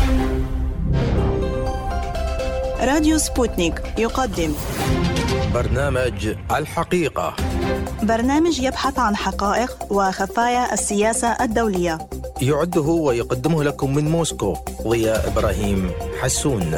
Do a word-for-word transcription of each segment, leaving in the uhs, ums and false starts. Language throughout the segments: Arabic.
راديو سبوتنيك يقدم برنامج الحقيقة، برنامج يبحث عن حقائق وخفايا السياسة الدولية. يعده ويقدمه لكم من موسكو ضياء إبراهيم حسون.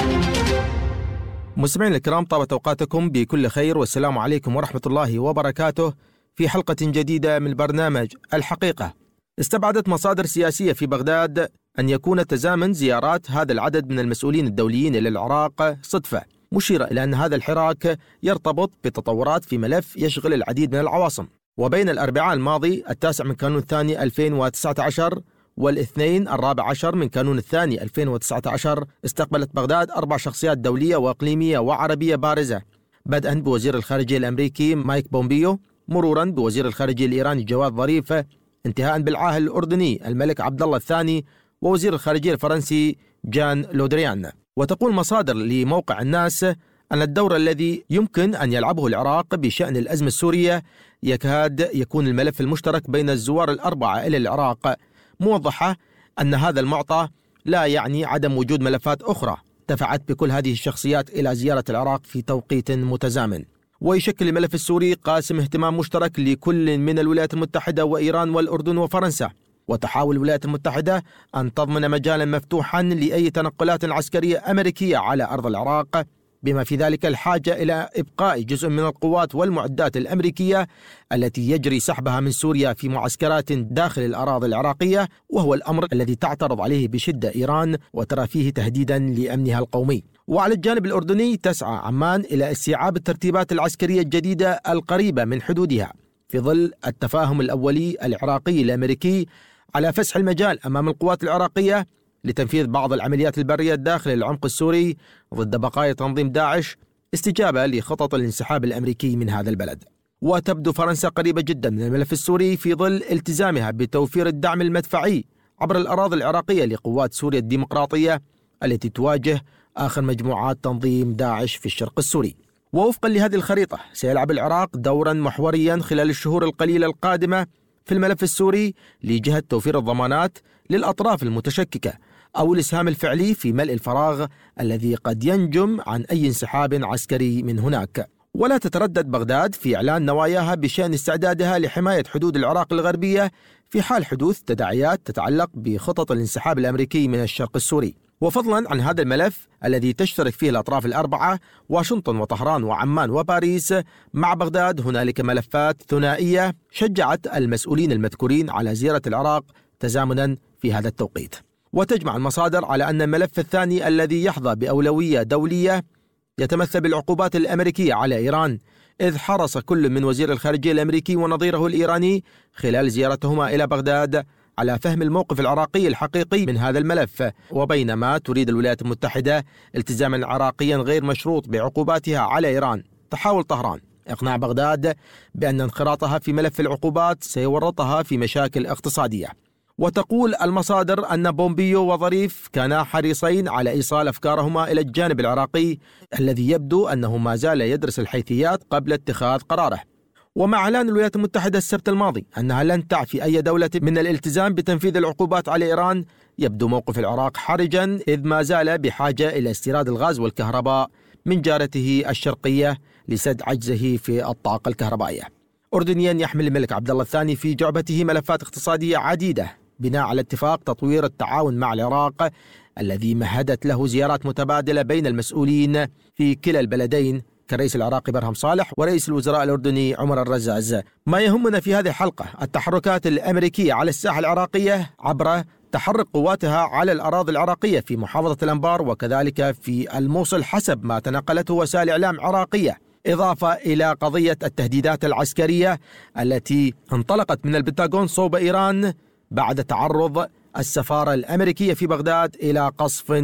مستمعين الكرام، طابت أوقاتكم بكل خير والسلام عليكم ورحمة الله وبركاته. في حلقة جديدة من برنامج الحقيقة. استبعدت مصادر سياسية في بغداد أن يكون تزامن زيارات هذا العدد من المسؤولين الدوليين إلى العراق صدفة، مشيرة إلى أن هذا الحراك يرتبط بتطورات في ملف يشغل العديد من العواصم. وبين الأربعاء الماضي التاسع من كانون الثاني ألفين وتسعة عشر والاثنين الرابع عشر من كانون الثاني ألفين وتسعة عشر استقبلت بغداد أربع شخصيات دولية وإقليمية وعربية بارزة، بدءا بوزير الخارجية الأمريكي مايك بومبيو، مرورا بوزير الخارجية الإيراني جواد ظريف، انتهاء بالعاهل الأردني الملك عبد الله الثاني، ووزير الخارجية الفرنسي جان لودريان. وتقول مصادر لموقع الناس أن الدور الذي يمكن أن يلعبه العراق بشأن الأزمة السورية يكاد يكون الملف المشترك بين الزوار الأربعة إلى العراق، موضحة أن هذا المعطى لا يعني عدم وجود ملفات أخرى دفعت بكل هذه الشخصيات إلى زيارة العراق في توقيت متزامن. ويشكل الملف السوري قاسم اهتمام مشترك لكل من الولايات المتحدة وإيران والأردن وفرنسا، وتحاول الولايات المتحدة أن تضمن مجالا مفتوحا لأي تنقلات عسكرية أمريكية على أرض العراق، بما في ذلك الحاجة إلى إبقاء جزء من القوات والمعدات الأمريكية التي يجري سحبها من سوريا في معسكرات داخل الأراضي العراقية، وهو الأمر الذي تعترض عليه بشدة إيران وترى فيه تهديدا لأمنها القومي. وعلى الجانب الأردني تسعى عمان إلى استيعاب الترتيبات العسكرية الجديدة القريبة من حدودها في ظل التفاهم الأولي العراقي الأمريكي على فسح المجال أمام القوات العراقية لتنفيذ بعض العمليات البرية داخل العمق السوري ضد بقايا تنظيم داعش، استجابة لخطط الانسحاب الأمريكي من هذا البلد. وتبدو فرنسا قريبة جدا من الملف السوري في ظل التزامها بتوفير الدعم المدفعي عبر الأراضي العراقية لقوات سوريا الديمقراطية التي تواجه آخر مجموعات تنظيم داعش في الشرق السوري. ووفقا لهذه الخريطة سيلعب العراق دورا محوريا خلال الشهور القليلة القادمة في الملف السوري لجهة توفير الضمانات للأطراف المتشككة أو الإسهام الفعلي في ملء الفراغ الذي قد ينجم عن أي انسحاب عسكري من هناك. ولا تتردد بغداد في إعلان نواياها بشأن استعدادها لحماية حدود العراق الغربية في حال حدوث تداعيات تتعلق بخطط الانسحاب الأمريكي من الشرق السوري. وفضلا عن هذا الملف الذي تشترك فيه الأطراف الأربعة واشنطن وطهران وعمان وباريس مع بغداد، هنالك ملفات ثنائية شجعت المسؤولين المذكورين على زيارة العراق تزامنا في هذا التوقيت. وتجمع المصادر على أن الملف الثاني الذي يحظى بأولوية دولية يتمثل بالعقوبات الأمريكية على إيران، إذ حرص كل من وزير الخارجية الأمريكي ونظيره الإيراني خلال زيارتهما إلى بغداد على فهم الموقف العراقي الحقيقي من هذا الملف. وبينما تريد الولايات المتحدة التزاما عراقيا غير مشروط بعقوباتها على إيران، تحاول طهران إقناع بغداد بأن انخراطها في ملف العقوبات سيورطها في مشاكل اقتصادية. وتقول المصادر أن بومبيو وظريف كانا حريصين على إيصال أفكارهما إلى الجانب العراقي الذي يبدو أنه ما زال يدرس الحيثيات قبل اتخاذ قراره. ومع إعلان الولايات المتحدة السبت الماضي أنها لن تعفي أي دولة من الالتزام بتنفيذ العقوبات على إيران، يبدو موقف العراق حرجا، إذ ما زال بحاجة إلى استيراد الغاز والكهرباء من جارته الشرقية لسد عجزه في الطاقة الكهربائية. أردنيا يحمل الملك عبد الله الثاني في جعبته ملفات اقتصادية عديدة بناء على اتفاق تطوير التعاون مع العراق الذي مهدت له زيارات متبادلة بين المسؤولين في كلا البلدين كرئيس العراقي برهم صالح ورئيس الوزراء الأردني عمر الرزاز. ما يهمنا في هذه الحلقة التحركات الأمريكية على الساحة العراقية عبر تحرك قواتها على الأراضي العراقية في محافظة الأنبار وكذلك في الموصل حسب ما تنقلته وسائل إعلام عراقية، إضافة إلى قضية التهديدات العسكرية التي انطلقت من البنتاغون صوب إيران بعد تعرض السفارة الأمريكية في بغداد إلى قصف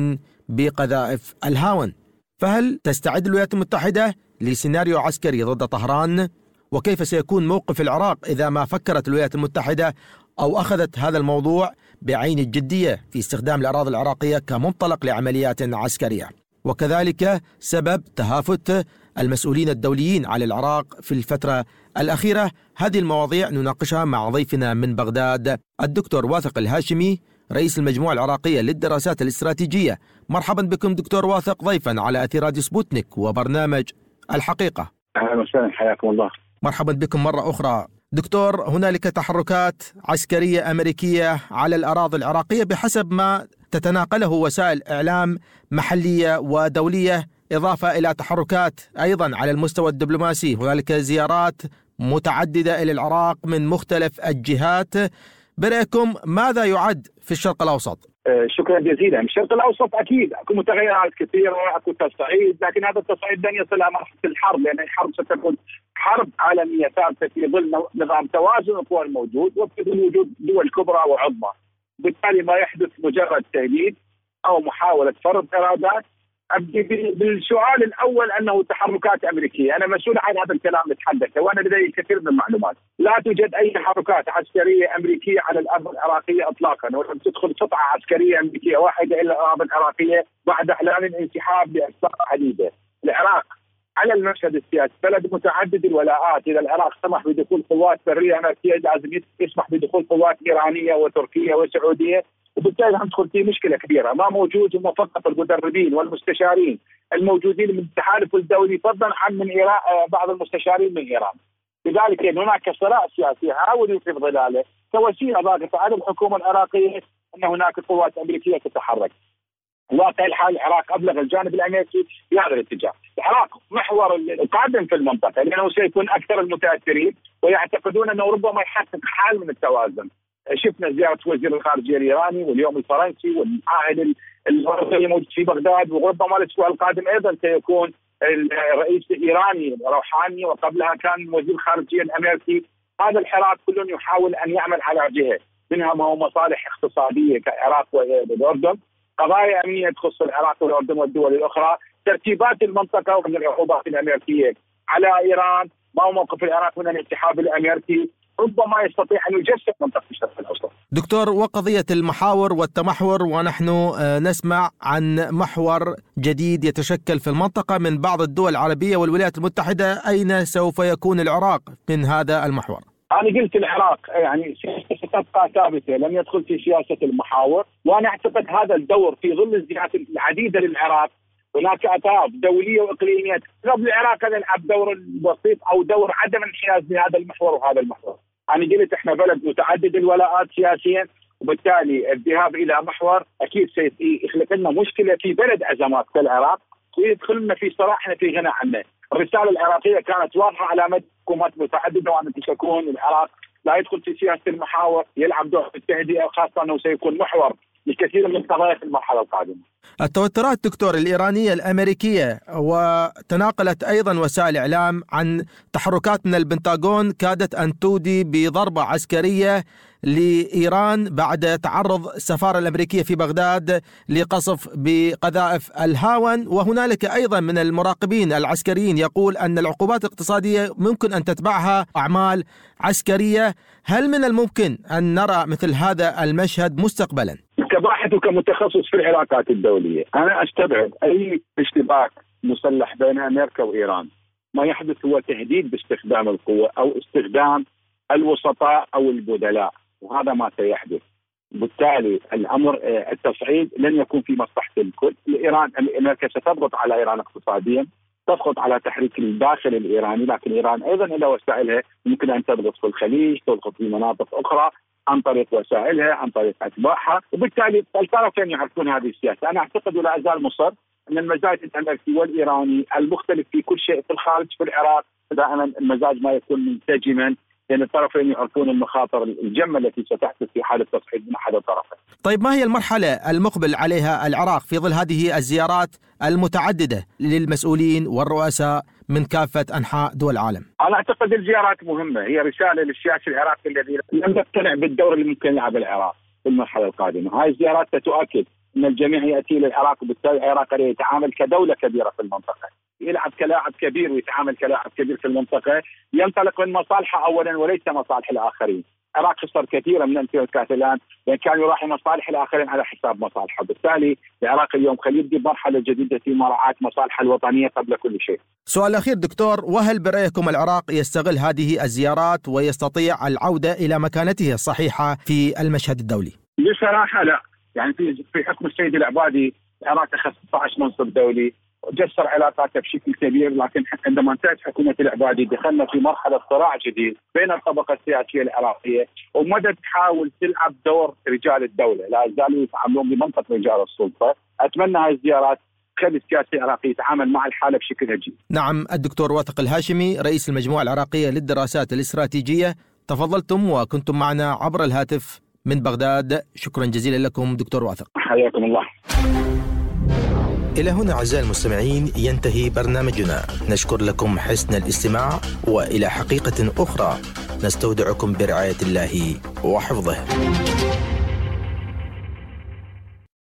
بقذائف الهاون. فهل تستعد الولايات المتحدة لسيناريو عسكري ضد طهران؟ وكيف سيكون موقف العراق إذا ما فكرت الولايات المتحدة أو أخذت هذا الموضوع بعين الجدية في استخدام الأراضي العراقية كمنطلق لعمليات عسكرية؟ وكذلك سبب تهافت المسؤولين الدوليين على العراق في الفترة الأخيرة. هذه المواضيع نناقشها مع ضيفنا من بغداد الدكتور واثق الهاشمي، رئيس المجموعة العراقية للدراسات الاستراتيجية. مرحبا بكم دكتور واثق ضيفا على أثير راديو سبوتنيك وبرنامج الحقيقة. أهلا وسهلا، حياكم الله. مرحبا بكم مرة أخرى. دكتور، هنالك تحركات عسكرية أمريكية على الأراضي العراقية بحسب ما تتناقله وسائل إعلام محلية ودولية، إضافة إلى تحركات أيضا على المستوى الدبلوماسي. هنالك زيارات متعددة إلى العراق من مختلف الجهات. برأيكم ماذا يعد في الشرق الأوسط؟ شكرا جزيلا. الشرق الأوسط أكيد أكو متغيرات كثيرة، أكو تصعيد، لكن هذا التصعيد لن يصل إلى مرحلة الحرب، لأن الحرب ستكون حرب عالمية ثابتة في ظل نظام توازن القوى الموجود وفي ظل وجود دول كبرى وعظمى. بالتالي ما يحدث مجرد تهديد أو محاولة فرض إرادات. أبدي بالسؤال الأول أنه تحركات أمريكية، أنا مسؤول عن هذا الكلام نتحدث وأنا لدي الكثير من المعلومات. لا توجد أي تحركات عسكرية أمريكية على الأرض العراقية إطلاقا، ولم تدخل قطعة عسكرية أمريكية واحدة إلى الأراضي العراقية بعد إعلان الانسحاب بأسباب عديدة. العراق على المشهد السياسي بلد متعدد الولاءات. إذا العراق سمح بدخول قوات برية أمريكية لازم يسمح بدخول قوات إيرانية وتركية وسعودية، وبالتالي ندخل في مشكلة كبيرة. ما موجود هم فقط المدربين والمستشارين الموجودين من التحالف الدولي، فضلا عن من إيران بعض المستشارين من إيران. لذلك هناك صراع سياسي حاول في ظلاله كوسيلة ضاغطة على الحكومة العراقية أن هناك قوات أمريكية تتحرك. واقع الحال العراق أبلغ الجانب الأمريكي في هذا الاتجاه. العراق محور القادم في المنطقة، لأنه سيكون أكثر المتأثرين ويعتقدون أنه ربما يحقق حال من التوازن. شفنا زيارة وزير الخارجية الإيراني واليوم الفرنسي والعاهل الأوروبي موجود في بغداد، وربما الأسبوع القادم أيضا سيكون الرئيس الإيراني روحاني، وقبلها كان وزير الخارجية الأمريكي. هذا الحراك كل يحاول أن يعمل على جهة، منها ما هو مصالح اقتصادية كالعراق والأردن، قضايا أمنية تخص العراق والأردن والدول الأخرى، ترتيبات المنطقة ومن العقوبات الأمريكية على إيران، ما هو موقف العراق من الانسحاب الأمريكي، ربما يستطيع أن يجسد منطقة الشرق الأوسط. دكتور، وقضية المحاور والتمحور، ونحن نسمع عن محور جديد يتشكل في المنطقة من بعض الدول العربية والولايات المتحدة، أين سوف يكون العراق من هذا المحور؟ أنا قلت العراق يعني ستبقى ثابتة، لم يدخل في سياسة المحاور، وأنا أعتقد هذا الدور في ظل الزيارات العديدة للعراق. هناك أطراف دولية وإقليمية تطلب العراق أن يلعب دور بسيط أو دور عدم انحياز لهذا المحور وهذا المحور. أنا قلت إحنا بلد متعدد الولاءات سياسيا، وبالتالي الذهاب إلى محور أكيد سيخلق لنا مشكلة في بلد أزمات كالعراق ويدخل لنا في صراع احنا في غنى عنه. الرسالة العراقية كانت واضحة على مدى حكومات متعددة، وأن تكون العراق لا يدخل في سياسة المحاور، يلعب دور في التهدئة، خاصة أنه سيكون محور لكثير من القضايا في المرحلة القادمة. التوترات دكتور الإيرانية الأمريكية، وتناقلت أيضا وسائل إعلام عن تحركات من البنتاغون كادت أن تودي بضربة عسكرية لإيران بعد تعرض السفارة الأمريكية في بغداد لقصف بقذائف الهاون. وهنالك أيضا من المراقبين العسكريين يقول أن العقوبات الاقتصادية ممكن أن تتبعها أعمال عسكرية. هل من الممكن أن نرى مثل هذا المشهد مستقبلا؟ كباحث وكمتخصص في العلاقات الدولية أنا أستبعد أي اشتباك مسلح بين أمريكا وإيران. ما يحدث هو تهديد باستخدام القوة أو استخدام الوسطاء أو البدلاء، وهذا ما سيحدث. بالتالي الأمر التصعيد لن يكون في مصلحة الكل. الإيران أمريكا ستضغط على إيران اقتصاديا، تضغط على تحريك الداخل الإيراني، لكن إيران أيضا إلى وسائلها يمكن أن تضغط في الخليج، تضغط في مناطق أخرى عن طريق وسائلها، عن طريق أتباعها، وبالتالي الطرفين يعرفون هذه السياسة. أنا أعتقد ولا أزال مصر أن المزاج الأمريكي والإيراني المختلف في كل شيء في الخارج في العراق دائما المزاج ما يكون منسجما، لأن الطرفين يعرفون المخاطر الجمة التي ستحدث في حالة تصعيد من أحد الطرفين. طيب، ما هي المرحلة المقبل عليها العراق في ظل هذه الزيارات المتعددة للمسؤولين والرؤساء من كافة أنحاء دول العالم؟ أنا أعتقد الزيارات مهمة، هي رسالة للسياسي العراقي الذي لم يقتنع بالدور اللي ممكن يلعب العراق في المرحلة القادمة. هاي الزيارات ستؤكد أن الجميع يأتي للعراق، وبالتالي العراق يتعامل كدولة كبيرة في المنطقة، يلعب كلاعب كبير ويتعامل كلاعب كبير في المنطقة، ينطلق من مصالحه أولا وليس مصالح الآخرين. العراق خسر كثيرا من الامتلاكات الآن لأن كان يراعي مصالح الآخرين على حساب مصالحه. بالتالي العراق اليوم خليه يبدي مرحلة جديدة في مراعاة مصالحه الوطنية قبل كل شيء. سؤال أخير دكتور، وهل برأيكم العراق يستغل هذه الزيارات ويستطيع العودة إلى مكانته الصحيحة في المشهد الدولي؟ بصراحه لا، يعني في في حكم السيد العبادي العراق اخذ ستة عشر منصب دولي وجسر علاقاته بشكل كبير، لكن عندما انتهت حكومه العبادي دخلنا في مرحله صراع جديد بين الطبقه السياسيه العراقيه، ومدى تحاول تلعب دور رجال الدوله، لا زالوا يتعاملون بمنطق رجال السلطه. اتمنى هذه الزيارات تخلي السياسي العراقي يتعامل مع الحاله بشكل هجين. نعم، الدكتور واثق الهاشمي رئيس المجموعه العراقيه للدراسات الاستراتيجيه، تفضلتم وكنتم معنا عبر الهاتف من بغداد. شكرا جزيلا لكم دكتور واثق. حياكم الله. إلى هنا أعزائي المستمعين ينتهي برنامجنا، نشكر لكم حسن الاستماع، وإلى حقيقة أخرى نستودعكم برعاية الله وحفظه.